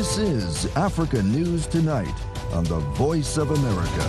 This is Africa News Tonight on the Voice of America.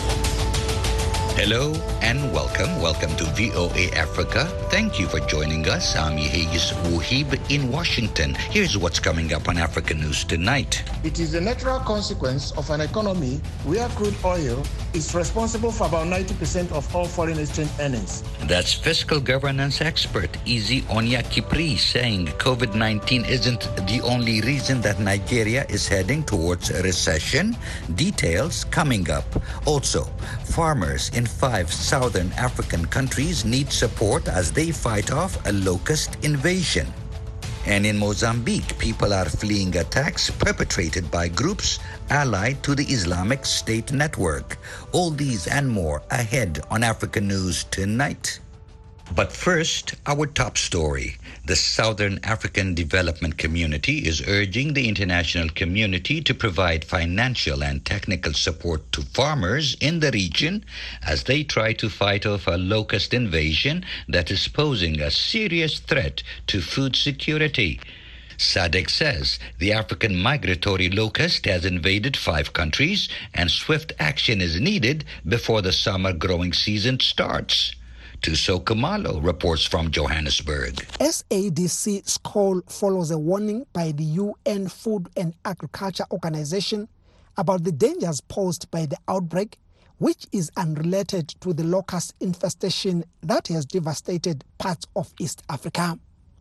Hello and welcome. Welcome to VOA Africa. Thank you for joining us. I'm Yehegis Wuhib in Washington. Here's what's coming up on Africa News Tonight. It is a natural consequence of an economy where crude oil is responsible for about 90% of all foreign exchange earnings. That's fiscal governance expert Izzy Onya-Kipri saying COVID-19 isn't the only reason that Nigeria is heading towards a recession. Details coming up. Also, farmers in 5 southern African countries need support as they fight off a locust invasion. And in Mozambique, people are fleeing attacks perpetrated by groups allied to the Islamic State network. All these and more ahead on Africa News Tonight. But first, our top story. The Southern African Development Community is urging the international community to provide financial and technical support to farmers in the region as they try to fight off a locust invasion that is posing a serious threat to food security. SADC says the African migratory locust has invaded 5 countries and swift action is needed before the summer growing season starts. Tuso Kumalo reports from Johannesburg. SADC's call follows a warning by the UN Food and Agriculture Organization about the dangers posed by the outbreak, which is unrelated to the locust infestation that has devastated parts of East Africa.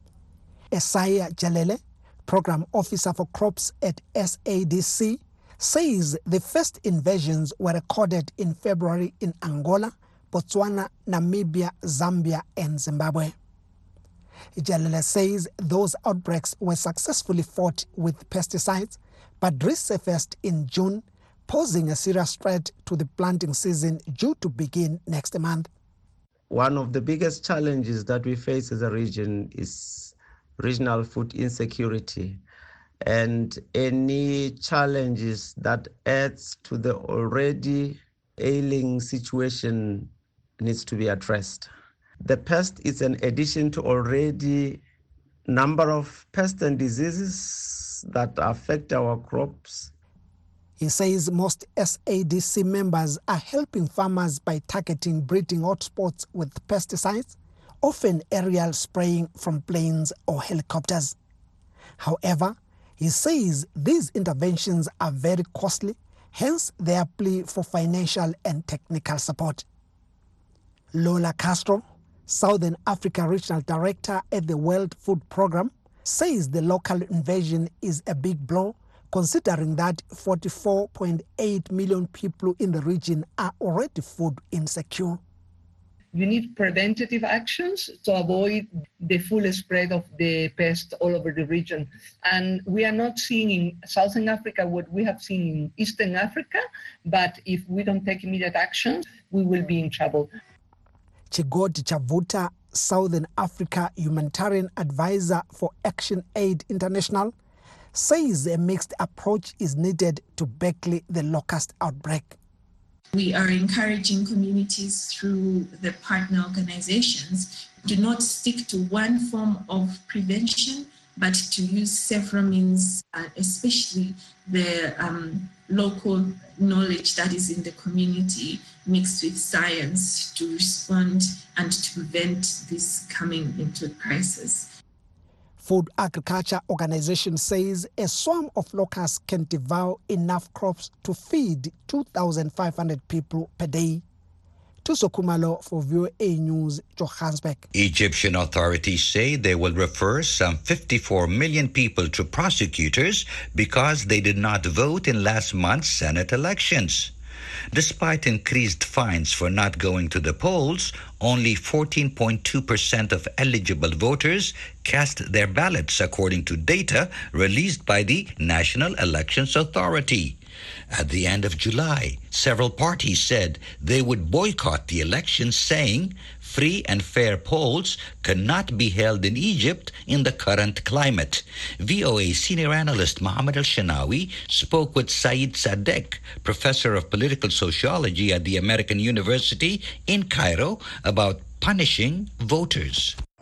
Esaya Jalele, Program Officer for Crops at SADC, says the first invasions were recorded in February in Angola, Botswana, Namibia, Zambia, and Zimbabwe. Jalele says those outbreaks were successfully fought with pesticides, but resurfaced in June, posing a serious threat to the planting season due to begin next month. One of the biggest challenges that we face as a region is regional food insecurity, and any challenges that adds to the already ailing situation needs to be addressed. The pest is an addition to already number of pests and diseases that affect our crops. He says most SADC members are helping farmers by targeting breeding hotspots with pesticides, often aerial spraying from planes or helicopters. However, he says these interventions are very costly, hence their plea for financial and technical support. Lola Castro, Southern Africa Regional Director at the World Food Programme, says the local invasion is a big blow, considering that 44.8 million people in the region are already food insecure. You need preventative actions to avoid the full spread of the pest all over the region. And we are not seeing in Southern Africa what we have seen in Eastern Africa, but if we don't take immediate actions, we will be in trouble. Chigoti Chavuta, Southern Africa Humanitarian Advisor for Action Aid International, says a mixed approach is needed to battle the locust outbreak. We are encouraging communities through the partner organizations to not stick to one form of prevention, but to use several means, especially the local knowledge that is in the community mixed with science to respond and to prevent this coming into crisis. Food Agriculture Organization says a swarm of locusts can devour enough crops to feed 2,500 people per day. Tuso Kumalo for VOA News, Johannesburg. Egyptian authorities say they will refer some 54 million people to prosecutors because they did not vote in last month's Senate elections. Despite increased fines for not going to the polls, only 14.2% of eligible voters cast their ballots, according to data released by the National Elections Authority. At the end of July, several parties said they would boycott the elections, saying free and fair polls cannot be held in Egypt in the current climate. VOA senior analyst Mohammed Al-Shanawi spoke with Saeed Sadek, professor of political sociology at the American University in Cairo, about punishing voters.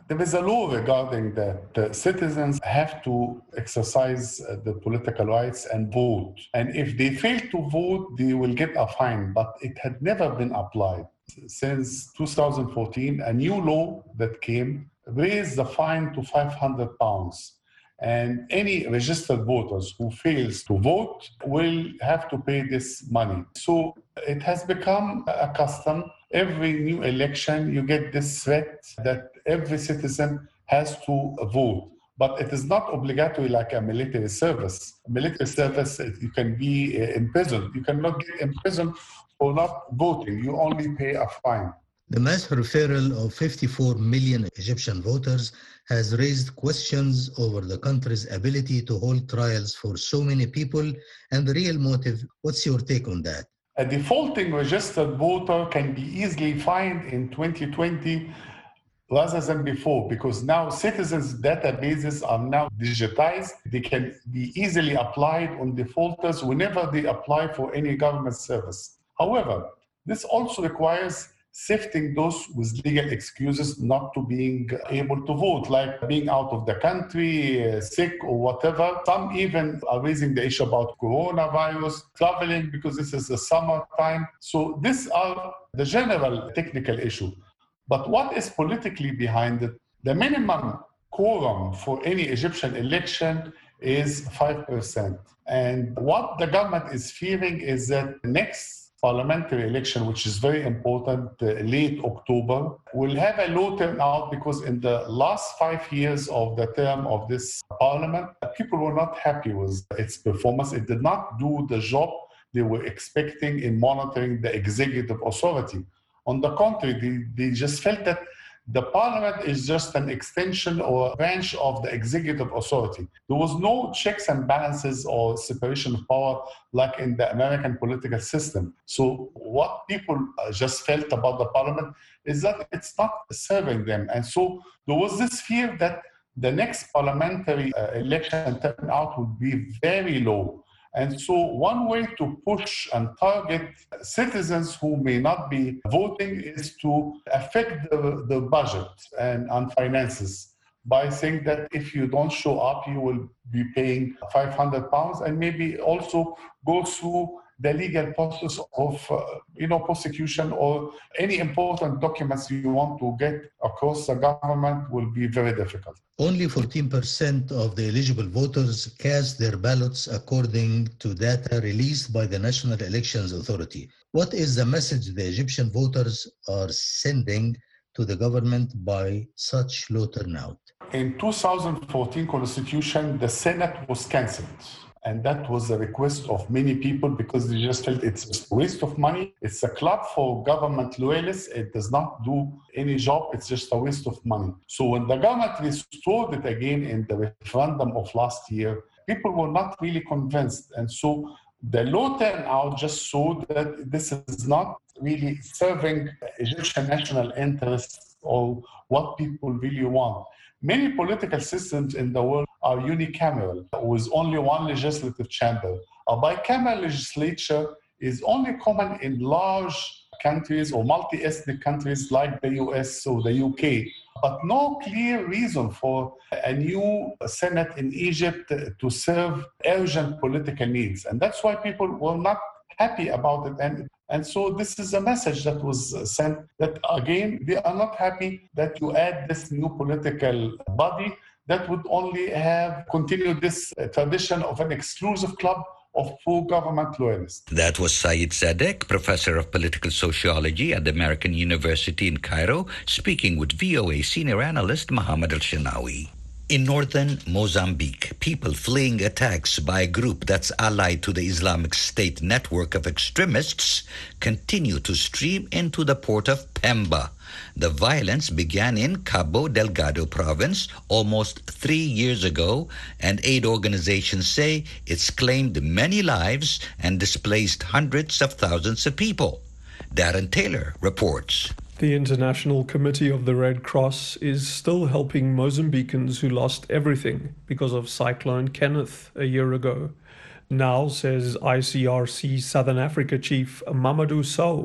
There is a law regarding that the citizens have to exercise the political rights and vote. And if they fail to vote, they will get a fine, but it had never been applied. Since 2014, a new law that came raised the fine to £500. And any registered voters who fails to vote will have to pay this money. So it has become a custom. Every new election, you get this threat that every citizen has to vote. But it is not obligatory like a military service. Military service, you can be imprisoned. You cannot get imprisoned for not voting. You only pay a fine. The mass referral of 54 million Egyptian voters has raised questions over the country's ability to hold trials for so many people and the real motive. What's your take on that? A defaulting registered voter can be easily fined in 2020 rather than before, because now citizens' databases are now digitized. They can be easily applied on defaulters whenever they apply for any government service. However, this also requires sifting those with legal excuses not to being able to vote, like being out of the country, sick or whatever. Some even are raising the issue about coronavirus, traveling because this is the summertime. So these are the general technical issue. But what is politically behind it? The minimum quorum for any Egyptian election is 5%. And what the government is fearing is that next parliamentary election, which is very important, late October, will have a low turnout because in the last 5 years of the term of this parliament, people were not happy with its performance. It did not do the job they were expecting in monitoring the executive authority. On the contrary, they just felt that the parliament is just an extension or a branch of the executive authority. There was no checks and balances or separation of power like in the American political system. So what people just felt about the parliament is that it's not serving them. And so there was this fear that the next parliamentary election turnout would be very low. And so one way to push and target citizens who may not be voting is to affect the budget and finances by saying that if you don't show up, you will be paying £500 and maybe also go through the legal process of prosecution or any important documents you want to get across the government will be very difficult. Only 14% of the eligible voters cast their ballots according to data released by the National Elections Authority. What is the message the Egyptian voters are sending to the government by such low turnout? In 2014 Constitution, the Senate was cancelled. And that was a request of many people because they just felt it's a waste of money. It's a club for government loyalists. It does not do any job. It's just a waste of money. So when the government restored it again in the referendum of last year, people were not really convinced. And so the low turnout just showed that this is not really serving Egyptian national interests or what people really want. Many political systems in the world are unicameral, with only one legislative chamber. A bicameral legislature is only common in large countries or multi-ethnic countries like the US or the UK, but no clear reason for a new Senate in Egypt to serve urgent political needs. And that's why people were not happy about it. And so this is a message that was sent that, again, they are not happy that you add this new political body that would only have continued this tradition of an exclusive club of pro-government loyalists. That was Saeed Sadek, professor of political sociology at the American University in Cairo, speaking with VOA senior analyst Mohammed Al-Shinawi. In northern Mozambique, people fleeing attacks by a group that's allied to the Islamic State network of extremists continue to stream into the port of Pemba. The violence began in Cabo Delgado province almost 3 years ago, and aid organizations say it's claimed many lives and displaced hundreds of thousands of people. Darren Taylor reports. The International Committee of the Red Cross is still helping Mozambicans who lost everything because of Cyclone Kenneth a year ago. Now, says ICRC Southern Africa Chief Mamadou Sow,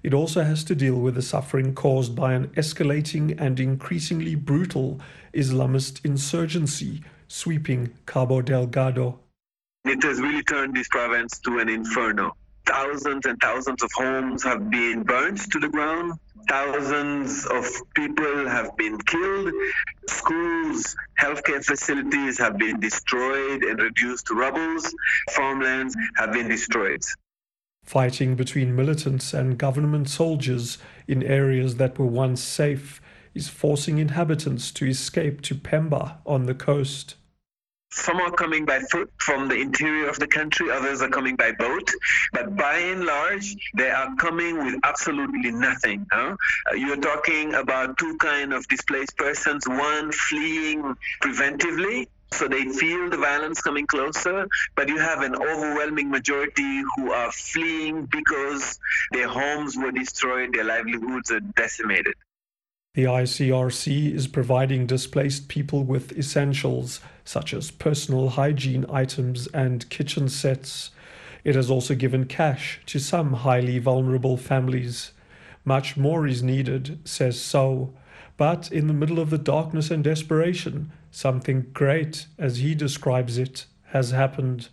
it also has to deal with the suffering caused by an escalating and increasingly brutal Islamist insurgency sweeping Cabo Delgado. It has really turned this province to an inferno. Thousands and thousands of homes have been burned to the ground. Thousands of people have been killed. Schools, healthcare facilities have been destroyed and reduced to rubble. Farmlands have been destroyed. Fighting between militants and government soldiers in areas that were once safe is forcing inhabitants to escape to Pemba on the coast. Some are coming by foot from the interior of the country, others are coming by boat, but by and large, they are coming with absolutely nothing. You're talking about two kinds of displaced persons, one fleeing preventively, so they feel the violence coming closer, but you have an overwhelming majority who are fleeing because their homes were destroyed, their livelihoods are decimated. The ICRC is providing displaced people with essentials such as personal hygiene items and kitchen sets. It has also given cash to some highly vulnerable families. Much more is needed, says So, but in the middle of the darkness and desperation, something great, as he describes it, has happened.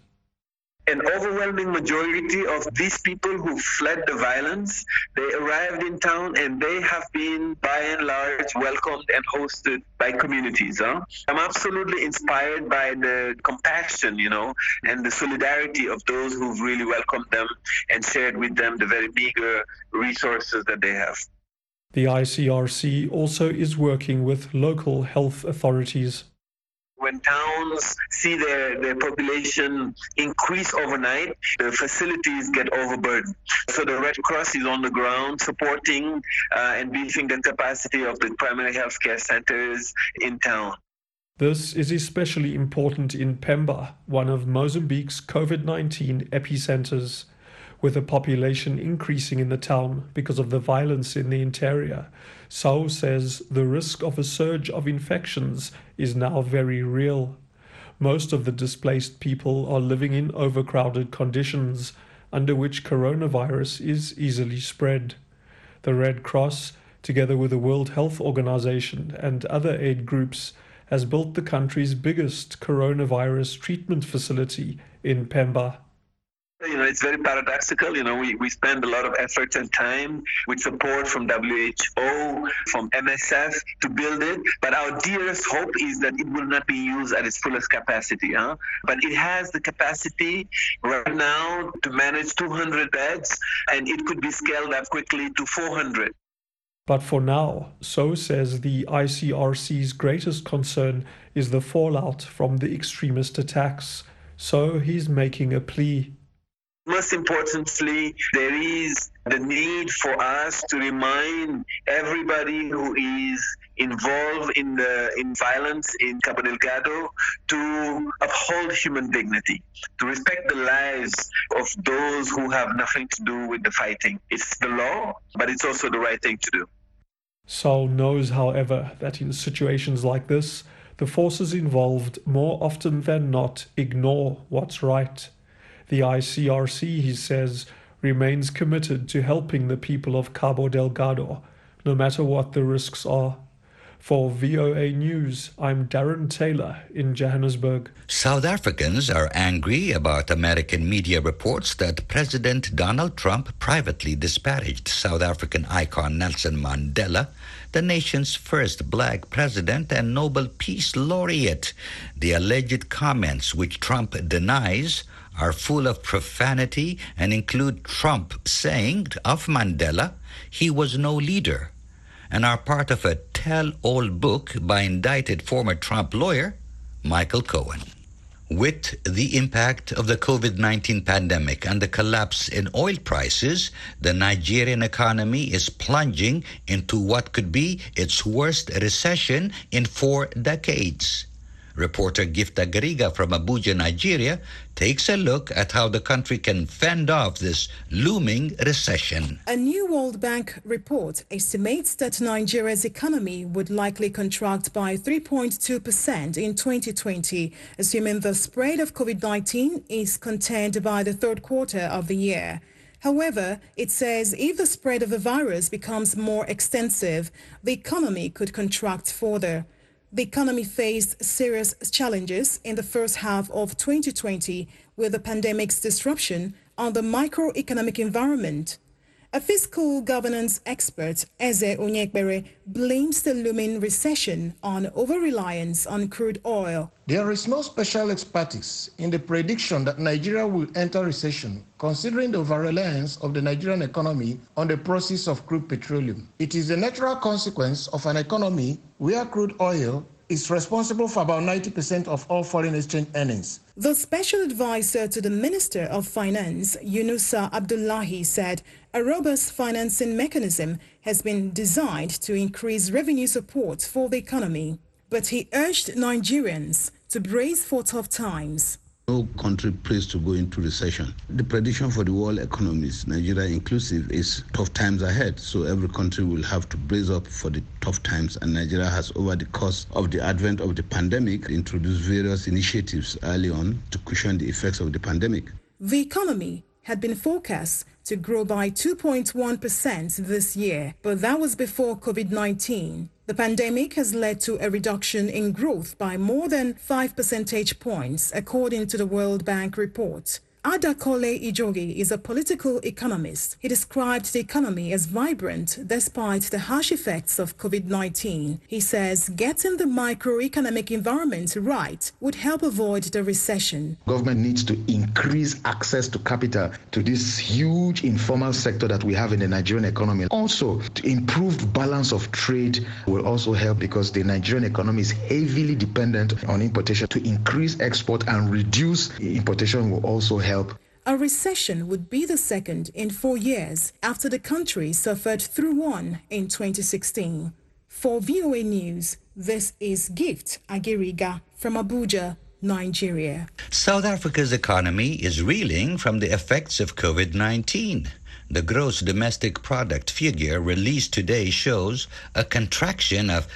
An overwhelming majority of these people who fled the violence, they arrived in town and they have been, by and large, welcomed and hosted by communities. I'm absolutely inspired by the compassion, and the solidarity of those who've really welcomed them and shared with them the very meager resources that they have. The ICRC also is working with local health authorities. When towns see their population increase overnight, the facilities get overburdened. So the Red Cross is on the ground supporting and beefing the capacity of the primary health care centers in town. This is especially important in Pemba, one of Mozambique's COVID-19 epicenters. With the population increasing in the town because of the violence in the interior, So says the risk of a surge of infections is now very real. Most of the displaced people are living in overcrowded conditions under which coronavirus is easily spread. The Red Cross, together with the World Health Organization and other aid groups, has built the country's biggest coronavirus treatment facility in Pemba. It's very paradoxical. We spend a lot of effort and time with support from WHO, from MSF to build it. But our dearest hope is that it will not be used at its fullest capacity. But it has the capacity right now to manage 200 beds, and it could be scaled up quickly to 400. But for now, So says the ICRC's greatest concern is the fallout from the extremist attacks. So he's making a plea. Most importantly, there is the need for us to remind everybody who is involved in violence in Cabo Delgado to uphold human dignity, to respect the lives of those who have nothing to do with the fighting. It's the law, but it's also the right thing to do. Saul knows, however, that in situations like this, the forces involved more often than not ignore what's right. The ICRC, he says, remains committed to helping the people of Cabo Delgado, no matter what the risks are. For VOA News, I'm Darren Taylor in Johannesburg. South Africans are angry about American media reports that President Donald Trump privately disparaged South African icon Nelson Mandela, the nation's first black president and Nobel Peace Laureate. The alleged comments, which Trump denies, are full of profanity and include Trump saying of Mandela he was no leader, and are part of a tell-all book by indicted former Trump lawyer Michael Cohen. With the impact of the COVID-19 pandemic and the collapse in oil prices, the Nigerian economy is plunging into what could be its worst recession in 4 decades. Reporter Gifta Gariga from Abuja, Nigeria, takes a look at how the country can fend off this looming recession. A new World Bank report estimates that Nigeria's economy would likely contract by 3.2% in 2020, assuming the spread of COVID-19 is contained by the third quarter of the year. However, it says if the spread of the virus becomes more extensive, the economy could contract further. The economy faced serious challenges in the first half of 2020 with the pandemic's disruption on the microeconomic environment. A fiscal governance expert, Eze Onyekbere, blames the looming recession on over-reliance on crude oil. There is no special expertise in the prediction that Nigeria will enter recession, considering the over-reliance of the Nigerian economy on the process of crude petroleum. It is a natural consequence of an economy where crude oil is responsible for about 90% of all foreign exchange earnings. The special advisor to the Minister of Finance, Yunusa Abdullahi, said a robust financing mechanism has been designed to increase revenue support for the economy. But he urged Nigerians to brace for tough times. No country prays to go into recession. The prediction for the world economies, Nigeria inclusive, is tough times ahead. So every country will have to brace up for the tough times. And Nigeria has, over the course of the advent of the pandemic, introduced various initiatives early on to cushion the effects of the pandemic. The economy had been forecast to grow by 2.1% this year, but that was before COVID-19. The pandemic has led to a reduction in growth by more than 5 percentage points, according to the World Bank report. Adakole Ijogi is a political economist. He described the economy as vibrant despite the harsh effects of COVID-19. He says getting the microeconomic environment right would help avoid the recession. Government needs to increase access to capital to this huge informal sector that we have in the Nigerian economy. Also, to improve balance of trade will also help because the Nigerian economy is heavily dependent on importation. To increase export and reduce importation will also help. A recession would be the second in 4 years after the country suffered through one in 2016. For VOA News, this is Gift Agiriga from Abuja, Nigeria. South Africa's economy is reeling from the effects of COVID-19. The gross domestic product figure released today shows a contraction of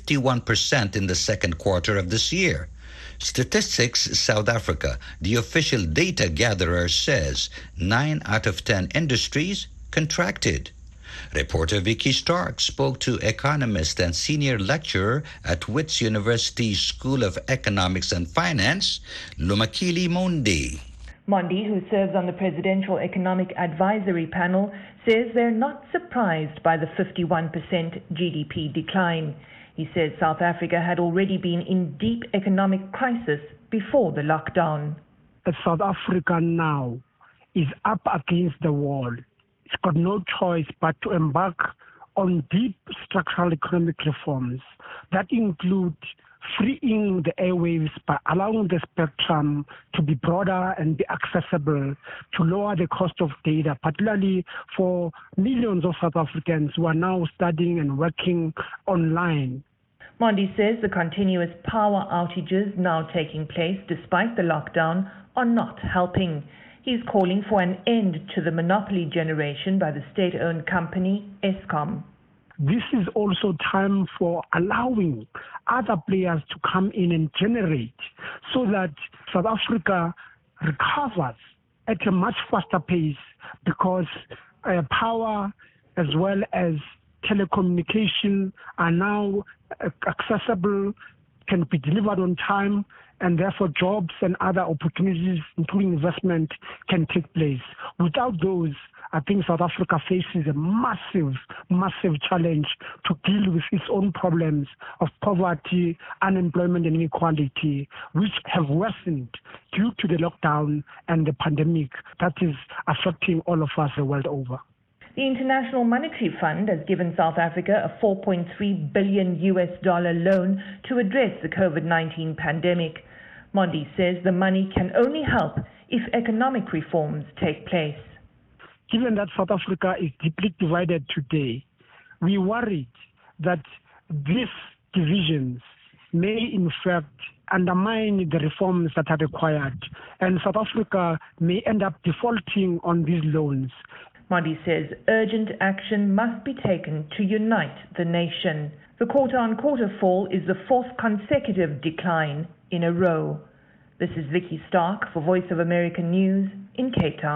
51% in the second quarter of this year. Statistics South Africa, the official data gatherer, says 9 out of 10 industries contracted. Reporter Vicky Stark spoke to economist and senior lecturer at Wits University School of Economics and Finance, Lumakili Mondi. Mondi, who serves on the Presidential Economic Advisory Panel, says they're not surprised by the 51% GDP decline. He says South Africa had already been in deep economic crisis before the lockdown. South Africa now is up against the wall. It's got no choice but to embark on deep structural economic reforms that include freeing the airwaves by allowing the spectrum to be broader and be accessible, to lower the cost of data, particularly for millions of South Africans who are now studying and working online. Mondi says the continuous power outages now taking place despite the lockdown are not helping. He's calling for an end to the monopoly generation by the state-owned company Eskom. This is also time for allowing other players to come in and generate so that South Africa recovers at a much faster pace because power as well as telecommunication are now accessible, can be delivered on time, and therefore jobs and other opportunities, including investment, can take place. Without those, I think South Africa faces a massive, massive challenge to deal with its own problems of poverty, unemployment, and inequality, which have worsened due to the lockdown and the pandemic that is affecting all of us the world over. The International Monetary Fund has given South Africa a $4.3 billion loan to address the COVID-19 pandemic. Mondi says the money can only help if economic reforms take place. Given that South Africa is deeply divided today, we worried that these divisions may in fact undermine the reforms that are required, and South Africa may end up defaulting on these loans. Mondi says urgent action must be taken to unite the nation. The quarter-on-quarter fall is the fourth consecutive decline in a row. This is Vicky Stark for Voice of America News in Cape Town.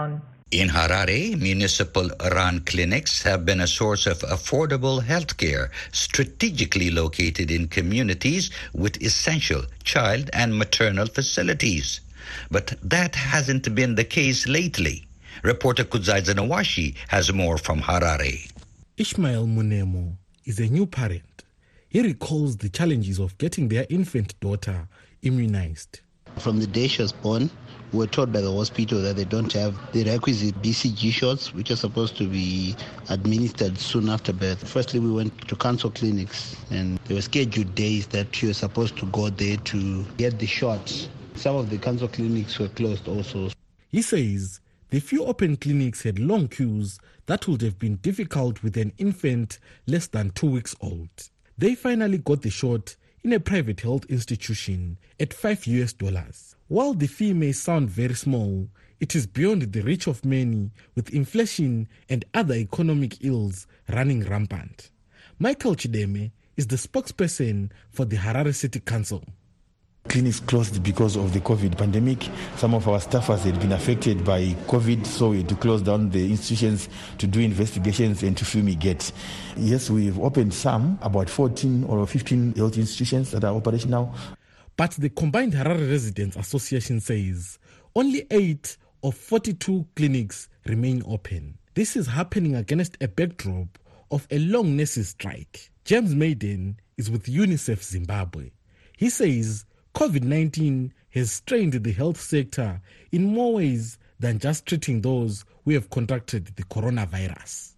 In Harare, municipal-run clinics have been a source of affordable health care, strategically located in communities with essential child and maternal facilities. But that hasn't been the case lately. Reporter Kudzai Zanawashi has more from Harare. Ishmael Munemo is a new parent. He recalls the challenges of getting their infant daughter immunized. From the day she was born, we were told by the hospital that they don't have the requisite BCG shots, which are supposed to be administered soon after birth. Firstly, we went to cancer clinics, and there were scheduled days that she was supposed to go there to get the shots. Some of the cancer clinics were closed also. He says the few open clinics had long queues that would have been difficult with an infant less than 2 weeks old. They finally got the shot in a private health institution at $5. While the fee may sound very small, it is beyond the reach of many, with inflation and other economic ills running rampant. Michael Chideme is the spokesperson for the Harare City Council. Clinics closed because of the COVID pandemic. Some of our staffers had been affected by COVID, so we had to close down the institutions to do investigations and to fumigate. Yes, we've opened some, about 14 or 15 health institutions that are operational. But the Combined Harare Residents Association says only 8 of 42 clinics remain open. This is happening against a backdrop of a long nurses' strike. James Maiden is with UNICEF Zimbabwe. He says COVID-19 has strained the health sector in more ways than just treating those who have contracted the coronavirus.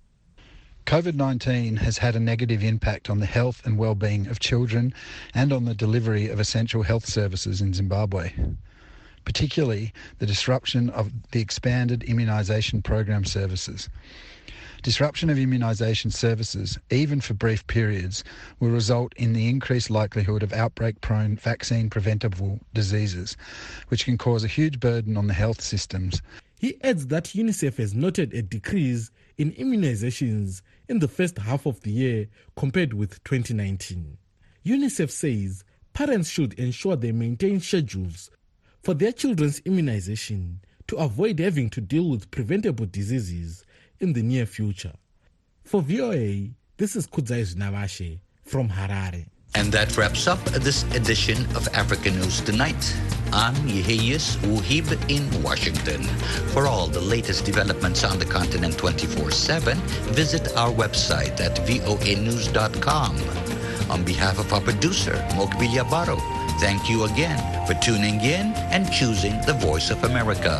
COVID-19 has had a negative impact on the health and well-being of children and on the delivery of essential health services in Zimbabwe, particularly the disruption of the expanded immunisation program services. Disruption of immunisation services, even for brief periods, will result in the increased likelihood of outbreak-prone vaccine-preventable diseases, which can cause a huge burden on the health systems. He adds that UNICEF has noted a decrease in immunizations in the first half of the year compared with 2019. UNICEF says parents should ensure they maintain schedules for their children's immunization to avoid having to deal with preventable diseases in the near future. For VOA, this is Kudzai Zanawashi from Harare. And that wraps up this edition of Africa News Tonight. I'm Yehias Wuhib in Washington. For all the latest developments on the continent 24/7, visit our website at voanews.com. On behalf of our producer, Mokbil Yabaro, thank you again for tuning in and choosing the Voice of America.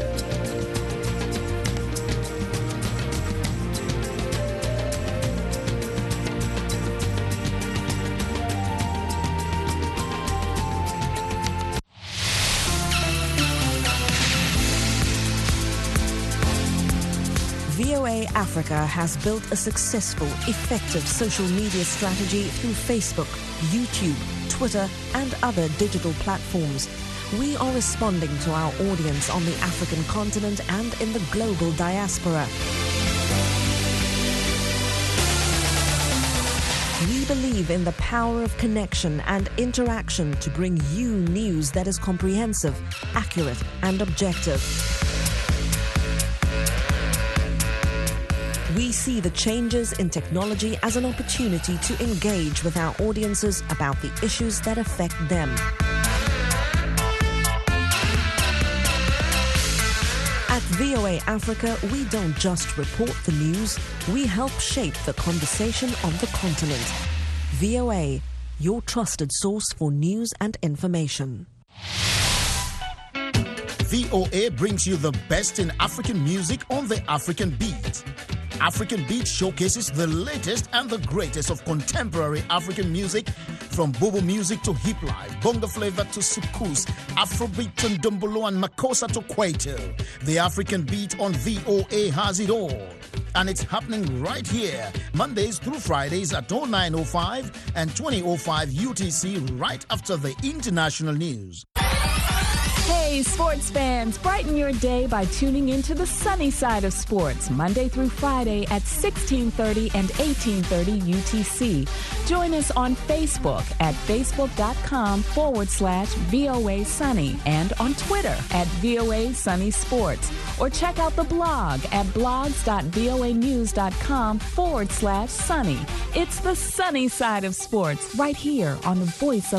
VOA Africa has built a successful, effective social media strategy through Facebook, YouTube, Twitter, and other digital platforms. We are responding to our audience on the African continent and in the global diaspora. We believe in the power of connection and interaction to bring you news that is comprehensive, accurate, and objective. We see the changes in technology as an opportunity to engage with our audiences about the issues that affect them. At VOA Africa, we don't just report the news, we help shape the conversation on the continent. VOA, your trusted source for news and information. VOA brings you the best in African music on the African Beat. African Beat showcases the latest and the greatest of contemporary African music, from Bobo music to hip life, bongo flavor to soukous, Afrobeat and Ndombolo and Makossa to Kwaito. The African Beat on VOA has it all. And it's happening right here, Mondays through Fridays at 09:05 and 20:05 UTC, right after the international news. Hey, sports fans, brighten your day by tuning into the sunny side of sports, Monday through Friday at 16:30 and 18:30 UTC. Join us on Facebook at facebook.com/VOA Sunny and on Twitter at VOA Sunny Sports. Or check out the blog at blogs.voanews.com/sunny. It's the sunny side of sports right here on the Voice of